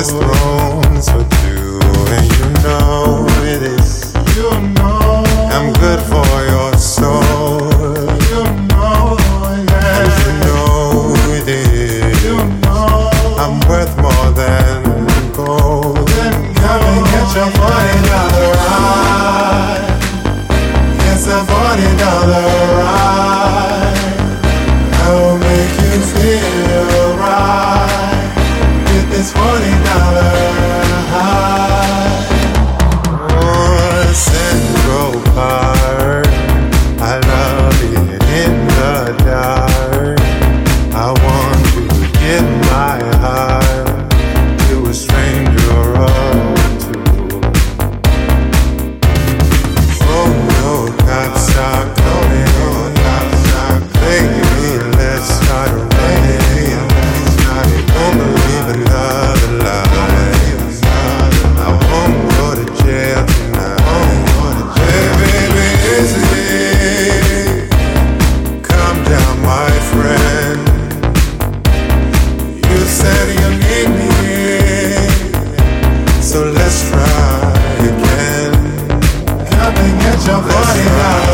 this throne's for two, and you know this. You know I'm good for your soul. You know, yeah. And you know this. You know I'm worth more than gold. Then come and get your $40 ride. It's a $40 ride. I'll make you feel right. Get this $40 high. Oh, Central Park, I love it in the dark. I want to give my heart to a stranger or two. Oh no, cops are coming. Baby, let's start running. Won't believe another lie. I won't go to jail tonight. Baby, easy. Calm down, my friend. You said you need me, so let's try again. Come and get your $40